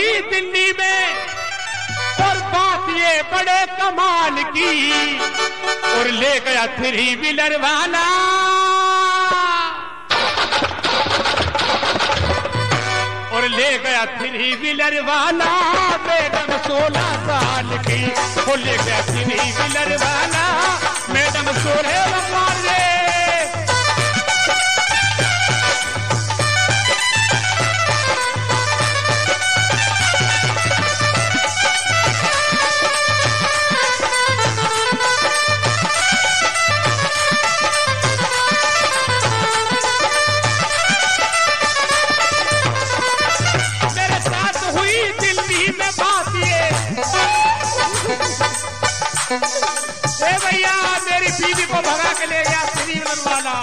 हुई दिल्ली में और बात ये बड़े कमाल की, और ले गया 3 व्हीलर वाला, और ले गया 3 व्हीलर वाला मैडम 16 साल की, वो ले गया 3 व्हीलर वाला मैडम 16 साल की। भैया मेरी बीवी को भगा के ले गया 3 व्हीलर वाला।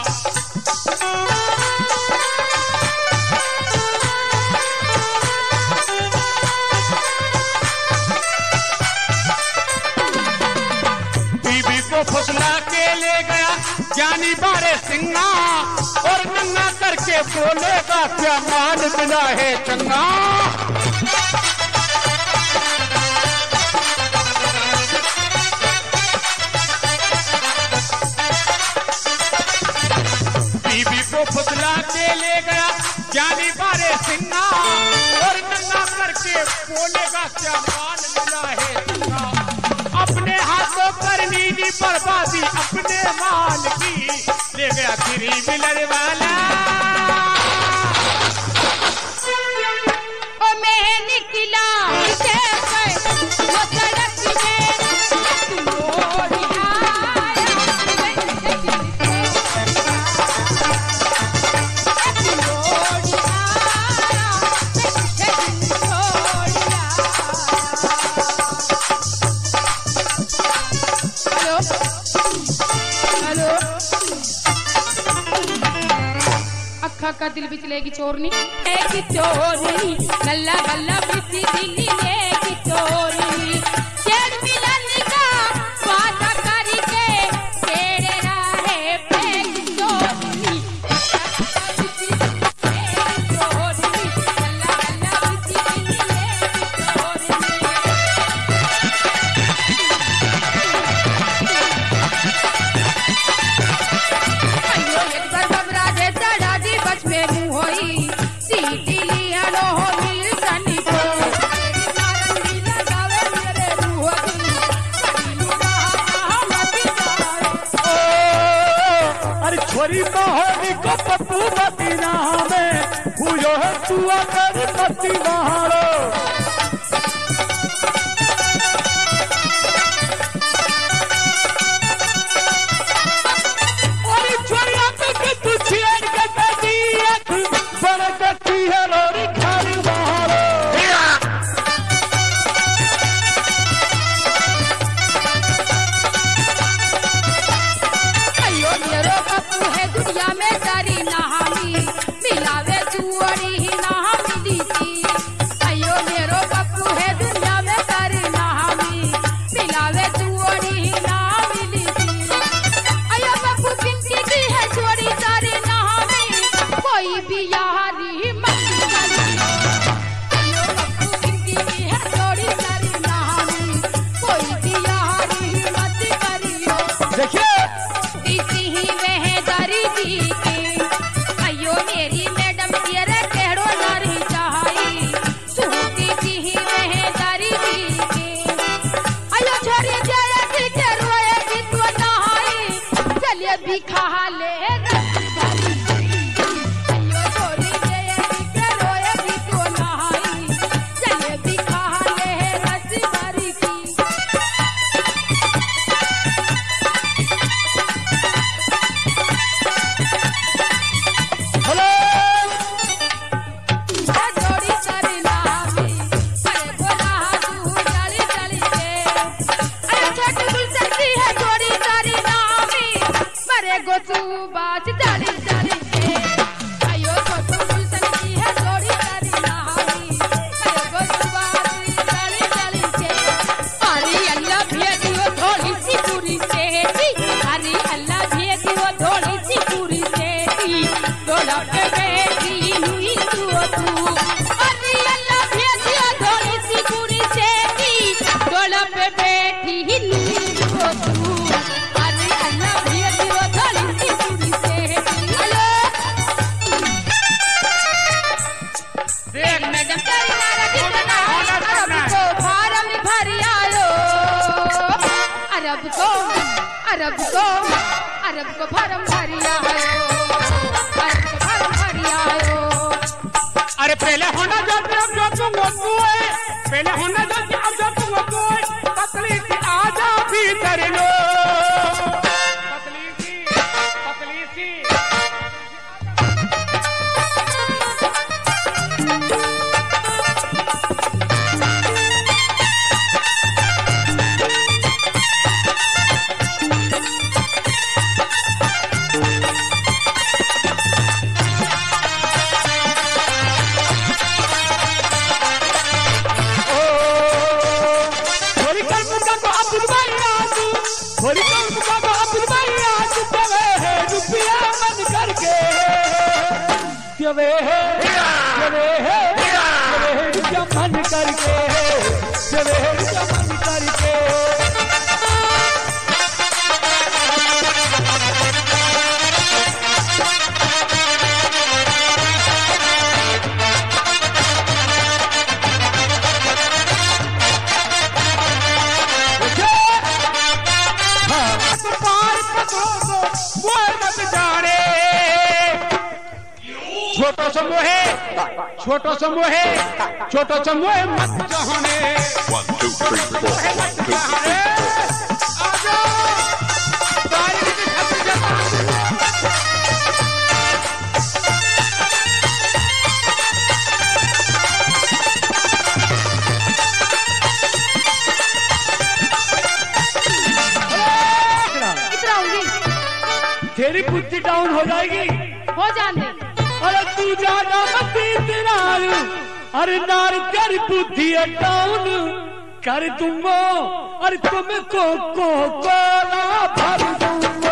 बीवी को फुसला के ले गया जानी बारे सिंगा, और नंगा करके बोलेगा क्या मान मिला है चंगा। फुसला के ले गया जानी बारे सिंगा, और नंगा करके बोलेगा क्या मान मिला है सिंगा। अपने हाथों पर नीली बर्बादी अपने माल की, ले गया 3 व्हीलर वाला। ओ मैं निकला का दिल बिचलेगी चोरनी, एक चोरनी गल्ला गल्ला बिचली दिल्ली एक चोरनी, चेड़ मिलन का वादा करके तेरे राहे पे चोरनी, चोरनी गल्ला गल्ला बिचली दिल्ली छोरी मोहनी को पप्पू मदीना में हुयो है तू अगर मती वहारो। और छोरिया पे कि तू छेड़ के बेटी एक बड़ गति है रोरी खाली वहारो। दुनिया में सारी नहामी मिलावे चुअरी ही नहा मिली थी। अयो मेरो पप्पू है दुनिया में सारी नहामी मिलावे चुअरी ही नहा मिली थी। अयो पप्पू किनकी की है चोरी सारी नहामी, कोई भी यारी मत करी। अयो पप्पू किनकी की है चोरी सारी नहामी, कोई भी यारी मत करियो। देखिए इसी ही वह दारी दी के, अयो मेरी मैडम तेरे केड़ो नारी चाही, सुनती थी ही वह दारी दी के। अयो छोरी जाए थी के रोए थी तो नहाई, चलिए भी खा ले रसदारी। अयो छोरी जाए थी के रोए थी तो नहाई, चलिए भी खा ले रसदारी की। तू बात जाली जाली के, अयो छोटू गुलशन की है जोड़ी तारी नहावी, अरे गो तू बात जाली जाली के। अरे अल्लाह भेजियो थोड़ी सी पूरी सेठी, अरे अल्लाह भेजियो थोड़ी सी पूरी सेठी, थोड़ा पे बैठी हुई तू, अरे अल्लाह भेजियो अरब को भरम भरिया आयो, अरब को भरम भरिया आयो। अरे पहले होना जाते अब जो तुम वो है, पहले होना जाते अब जो तुम वो है, पतली सी आजा भीतर लो, पतली सी, पतली सी। मन करके मन करके छोटो समूह है, छोटो समूह है, छोटो समूह है मत चाहने। 1 2 3 4 1 2 3 तेरी बुद्धि डाउन हो जाएगी, हो जाने। अरे तू जाना मती तेरारू, अरे नार तेरी बुद्धि डाउन कर दूंगो, अरे तुमको कोला भर दूंगो।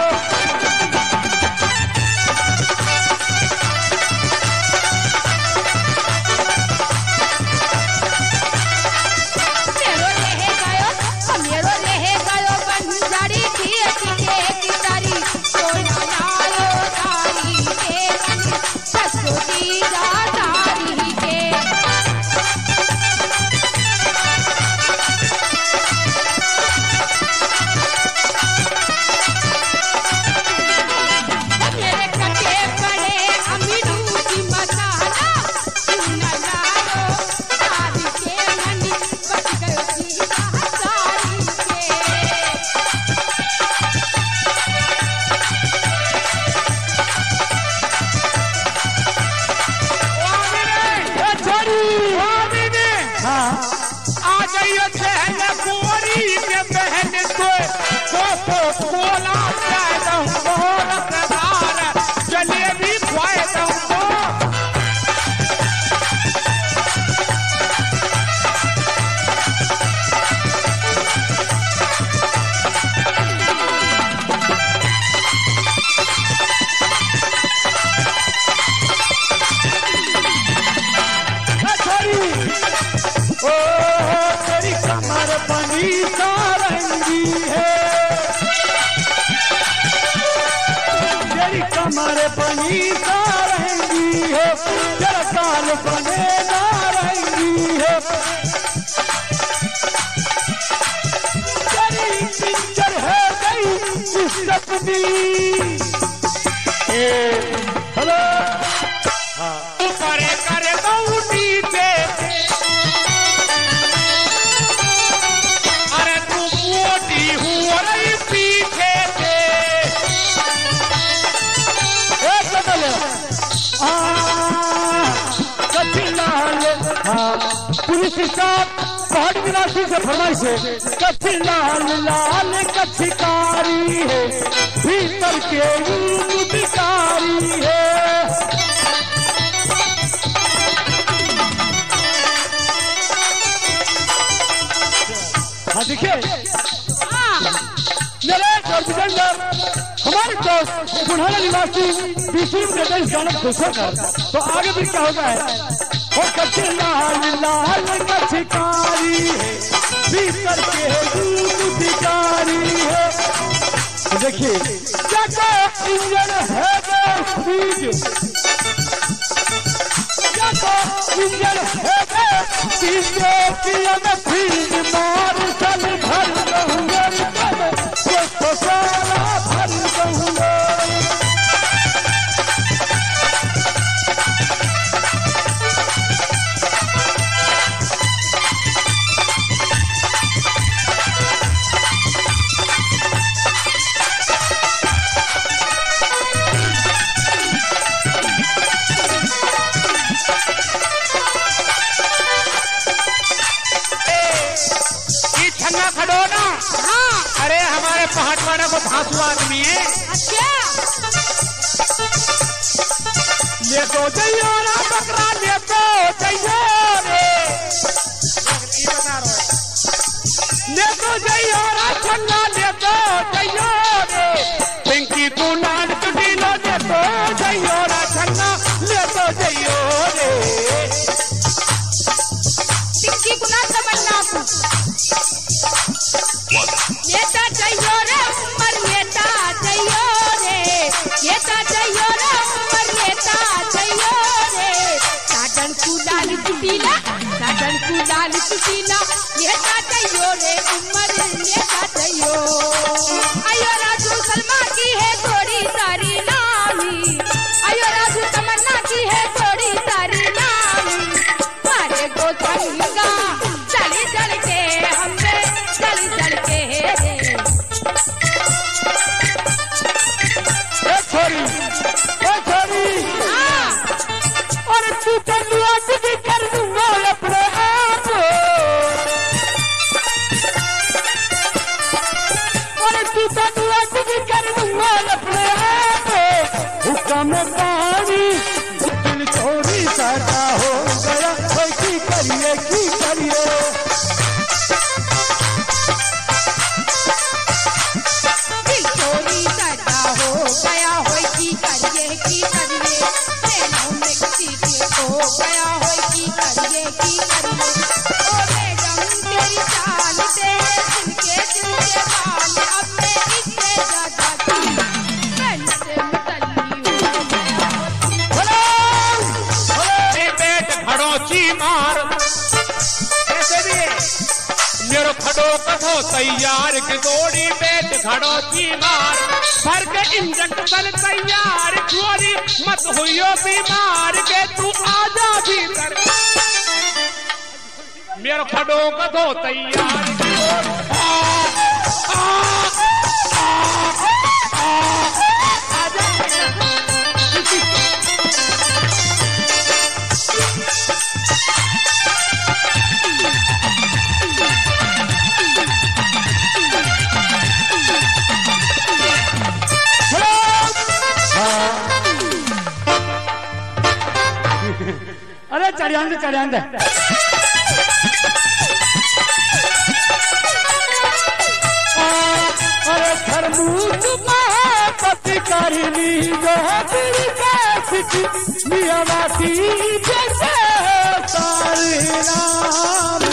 हमारे बनी रहेंगी है, जरा काल बने ना रहेंगी है। तेरी पिंजर है गई इज्जत दी। हेलो करे करे दौड़ी पे, अरे तू मोटी हुआ रही पीछे से। पुलिस स्टाफ पहाड़ी निवासी से फरमाइश है, कच्ची लाल लाल कच्ची कारी है, भीतर के भिकारी है। हाँ देखिए नरेश और विजेंदर हमारे दोस्त बुढ़ाना निवासी बीसीम के इस गाना को सुनकर तो आगे भी क्या होगा है, वो कच्ची लाल लाल कच्ची कारी है, भीतर के दूध भिकारी है। देखिए क्या इंजन है स्पीड, इंजन है स्पीड मार चल भर सारा भर दूंगा। खड़ोना। हाँ। अरे हमारे पहाड़वाड़ा को धांसू आदमी है। अच्छा। ले तो जइयो ना बकरा, ले तो जइयो रे। ये बता रहा है। ले तो जइयो ना छन्ना, ले तो जइयो रे। पिंकी तू नाल चुटी लो, ले तो जइयो ना छन्ना, ले तो जइयो रे। पिंकी को ना समझना तू। नेता चाहिए रे उमर, नेता चाहिए रे, नेता चाहिए रे उमर, नेता चाहिए रे। साधन कुदाल चुटीला, साधन कुदाल चुटीला, नेता चाहिए रे उमर, नेता चाहिए। आयो राजू सलमा की है थोड़ी सारी नामी, आयो राजू तमन्ना की है थोड़ी सारी नामी। मारे गो संगा चली चल के हमने चली चल के छोरी हाँ। और तू कन्या भी कर दूंगा अपने आप। और तू कन्या भी कर दूंगा अपने आप। हुक्म पानी दिल छोरी सादा हो गया, कोई की करिए की करिए। दिल चोरी सदा हो गया होय की करिए की करिए। नैनों में किसी के हो गया होय की करिए की करिए। ओ मैडम तेरी चाल दे दिल के बाल, अब मैं इससे ज्यादा की मैन से मुतल्ली हो गया होती। पेट खड़ोची मार ऐसे भी है। मेरो खड़ो कथो तैयार के गोड़ी, पेट खड़ोची मार भर के इंजेक्शन तैयार। छोरी मत हुइयो बीमार के तू आजा भीतर। मेरो खड़ो कथो तैयार के गोड़ी। अरे चढ़ियांदे चढ़ियांदे अरे खरबूज पति करनी जो तेरी कैसी मियावाती जैसे सारी नाम।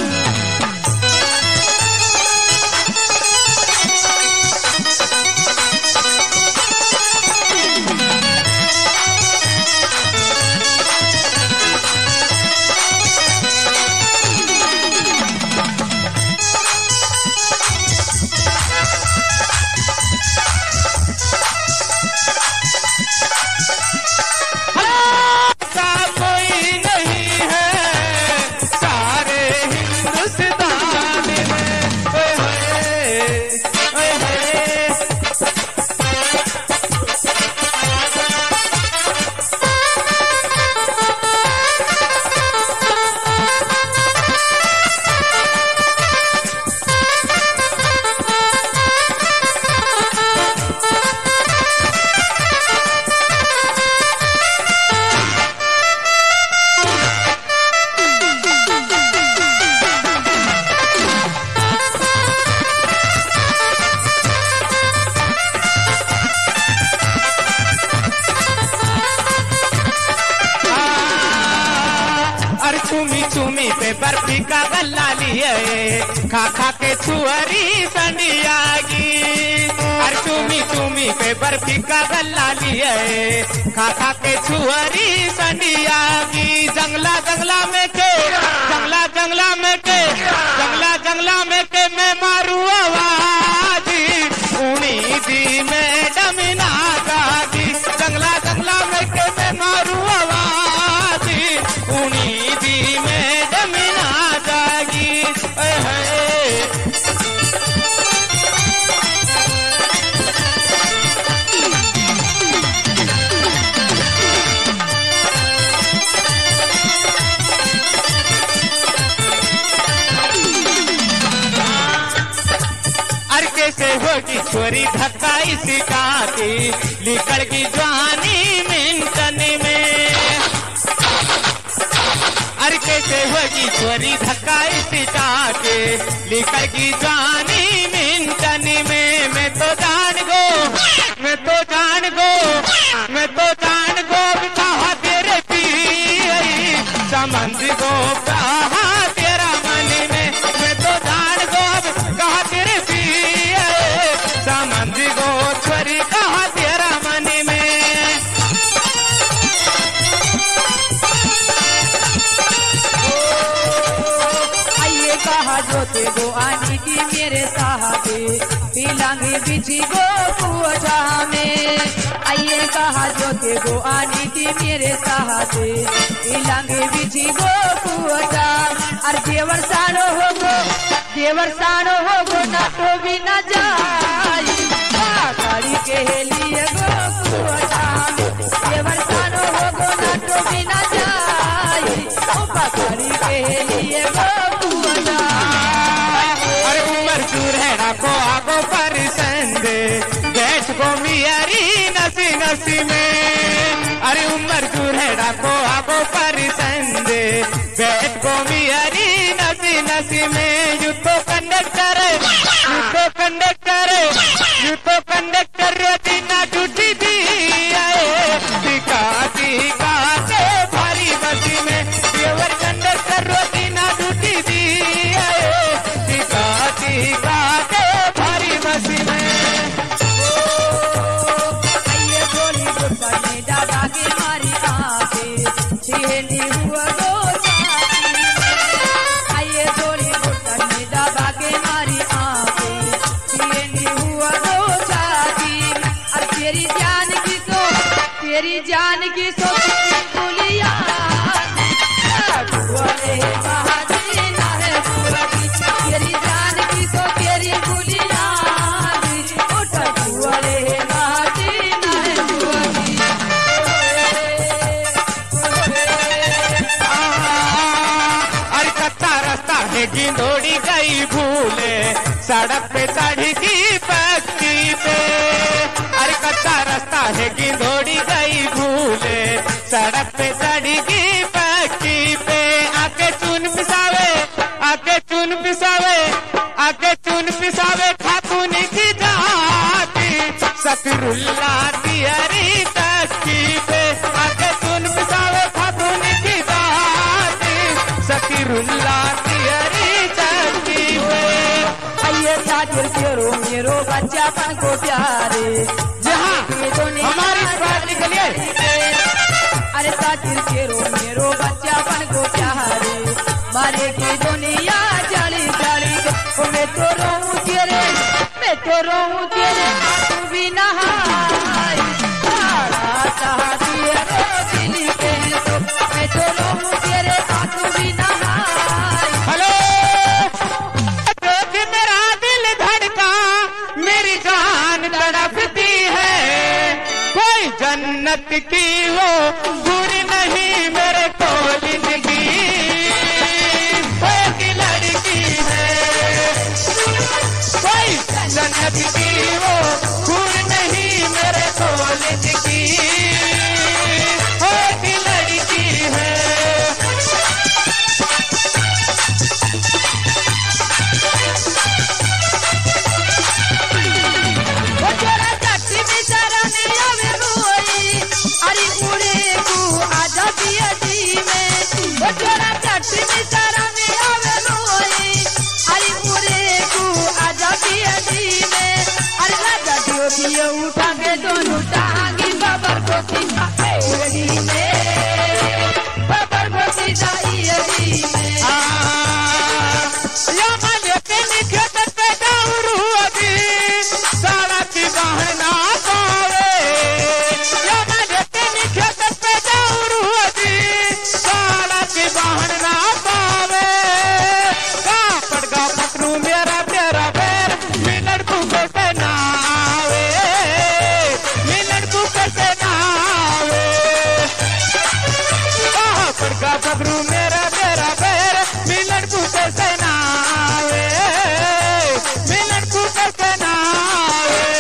चूमी पे बर्फी का गल्ला लिए खा खा के छुअरी संडियागी। अरे चूमी पे बर्फी का गल्ला लिए खा खा के छुअरी संडियागी। जंगला जंगला में के मैं मारू आवाज ऊनी छोरी धक्का सिखाती निकल की जवानी मिंटन में। अरे कैसे होगी छोरी धक्का सिखाती निकल की जवानी मिंटन में। मैं तो जान गो कहा तेरे पी समझ गो कहा तेरा मन में। मैं तो जान गो कहा तेरे पी समझ गो छोरी कहा तेरा मन में। आइए कहा जो ते गो आने की मेरे साहबे पीलांगे बिछी गो कुआ में। आइए कहा जो ते गो आने की मेरे साहबे पीलांगे बिछी गो कुआ। और देवर सानो हो गो ना तो भी न जाई गाड़ी के लिए गो कुआ। देवर सानो हो गो ना तो भी न जाई गाड़ी के लिए गो कुआ। अरे उमर दूर है राखो आगो पर संदे बैठ गो मियारी नसी नसी में। अरे उमर दूर है राखो आगो पर संदे बैठ गो मियारी नसी नसी में। यू तो कंडक्टर दीना टूटी दी दिखाती काटे भारी बसी में। देवर कंडक्टर दीना टूटी दी दिखाती काटे भारी बसी में। आइए गोली गुटने दादा के मारी आंखें छेनी हुआ दो साथी। आइए गोली गुटने दादा के मारी आंखें छेनी हुआ दो साथी। और तेरी जान की सो गोलियां वाले बहादुर ना है पूरी। तेरी जान की सो तेरी गोलियां वाले बहादुर ना है पूरी। अरे कच्चा रास्ता है गिंदोड़ी गई भूले सड़क पे चढ़ी की पक्की पे। अरे कच्चा रास्ता है गिंदोड़ी गई भूले सड़क पे चढ़ी की पक्की पे। आके चुन पिसावे खातून की जाती सकरुल्ला तियरी तक्की पे। आके चुन पिसावे खातून की जाती सकरुल्ला तियरी तक्की पे। आइए साथिर तेरो मेरो बच्चापन को प्यारे जहाँ हमारी बात निकलिए। अरे साथिर तेरो मेरो बच्चापन को प्यारे मारे की दुनिया जाली जाली। मैं तो रहूं तेरे तू भी नहाई दिली के तो। मैं तो रहूं तेरे तू भी नहाई। हेलो मेरा दिल धड़का मेरी जान तड़पती है। कोई जन्नत की वो बुरी नहीं मेरे को जिंदगी कोई लड़की है। कोई जन्नत की वो बुरी नहीं मेरे को जिंदगी कोई लड़की है। अरे उड़े को आजा दिया जी में वो जोड़ा चट्टी में सारा में आवे रोई। अरे उड़े को आजा दिया जी में अरे राजा दियो उठा के दोनों टांगी बाबर को सीधा एड़ी में बाबर को सीधा एड़ी में। या माने के निखत पे दारू अभी सारा की बहना पावे। या माने के निखत पे दारू अभी सारा की बहना पावे। का पटरू मेरा तेरा पैर मिनट को कैसे ना आवे। मिनट को कैसे ना आवे। का पटरू मेरा तेरा पैर मिनट को कैसे ना आवे। मिनट को कैसे ना आवे।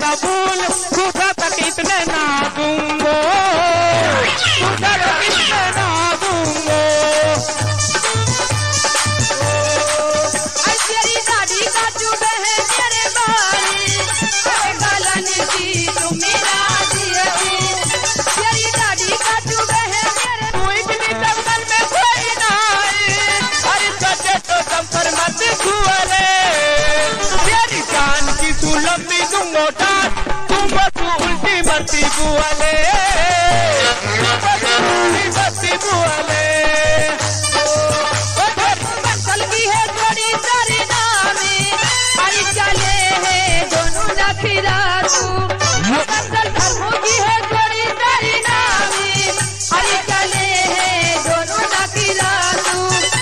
कबूल खुदा तक इतने ना दूंगो, खुदा तक इतने ना दूंगो। तेरी दाढ़ी का चुभे है तेरे बारी, गलन की तू मेरा जियरी, तेरी दाढ़ी का चुभे है तेरे। तू इतनी जंगल में कोई ना आई, अरे सचे तो संपर मत छुअले, तेरी जान की तू लंबी दूंगो डांट, तू बस उल्टी मरती बुआले, उल्टी मरती बुआले। मंसल की है जोड़ी तेरी नामी, अरे चले है दोनों नखीरा तू, मंसल धर्मों की है जोड़ी तेरी नामी, अरे चले है दोनों नखीरा तू।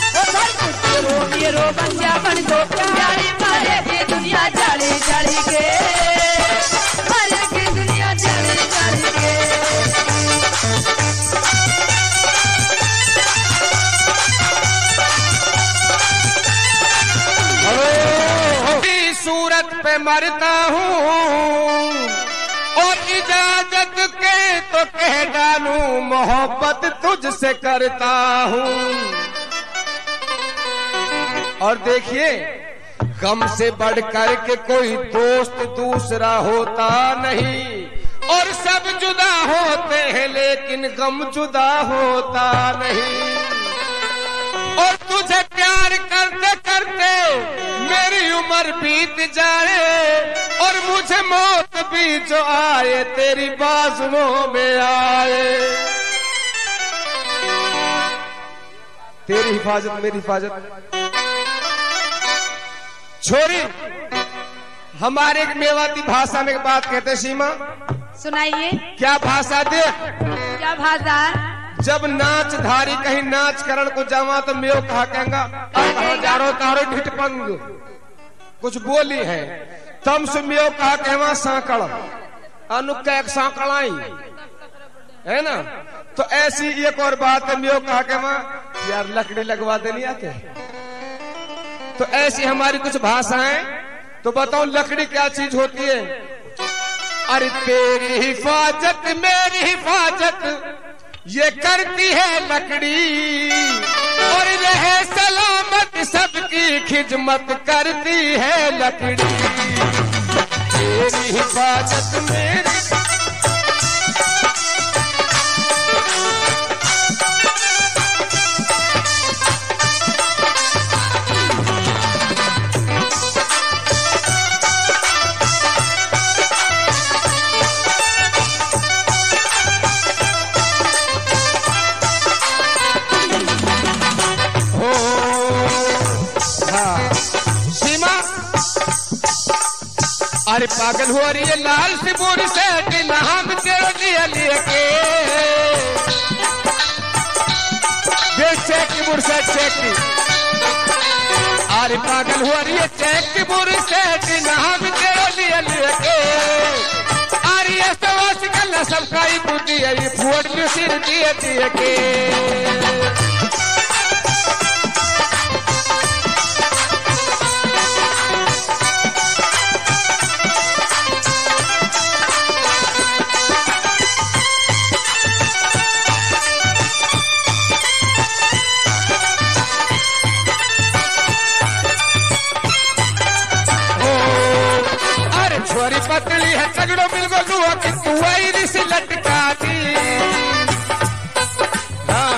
रो बंजा बन दो प्यारे मारे की दुनिया जाली जाली के, मारे की दुनिया जाली जाली के। सूरत पे मरता हूँ और इजाजत के तो कह डालूं, मोहब्बत तुझसे करता हूँ। और देखिए गम से बढ़कर के कोई दोस्त दूसरा होता नहीं, और सब जुदा होते हैं लेकिन गम जुदा होता नहीं। और तुझे प्यार करते करते मेरी उम्र बीत जाए, और मुझे मौत भी जो आए तेरी बाजुओं में आए। तेरी हिफाजत मेरी हिफाजत। छोरी हमारे मेवाती भाषा में बात कहते सीमा, सुनाइए क्या भाषा दे, क्या भाषा। जब नाच धारी कहीं नाच करण को जावा तो मेो कहा कहेंगा जारो तारो ढिटपंग, कुछ बोली है तम से मेो कहा कहवा सांकड़ अनुक एक सांकड़ाई है ना। तो ऐसी एक और बात है, मेो कहा कहवा यार लकड़ी लगवा देनी आके। तो ऐसी हमारी कुछ भाषाएं, तो बताओ लकड़ी क्या चीज होती है। अरे तेरी हिफाजत मेरी हिफाजत ये करती है लकड़ी, और रहे सलामत सबकी खिदमत करती है लकड़ी। तेरी हिफाजत मेरी अरे पागल हो रही है लाल सिबूर से नाम तेरे लिए लेके, चेक की बुर से चेक। अरे पागल हो रही है चेक की बुर से नाम तेरे लिए लेके। अरे ये सवास कल सबका ही बुद्धि है, ये फूट में सिर दिए दिए के। छोरी पतली है तगड़ो मिल गो लुआ कि तू आई से लटका दी। हाँ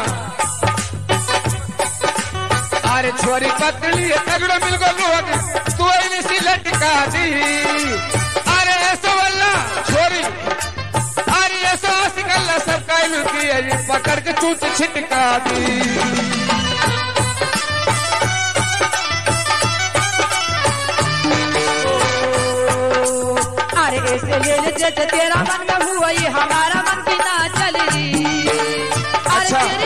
अरे छोरी पतली है तगड़ो मिल गो लुआ कि तू आई से लटका दी। अरे ऐसा वाला छोरी, अरे ऐसा सिकल्ला सब कायलू की है, पकड़ के चूट छिटका दी। ऐसे ले जैसे तेरा मन में हुआ ये हमारा मन की ना चल रही। अरे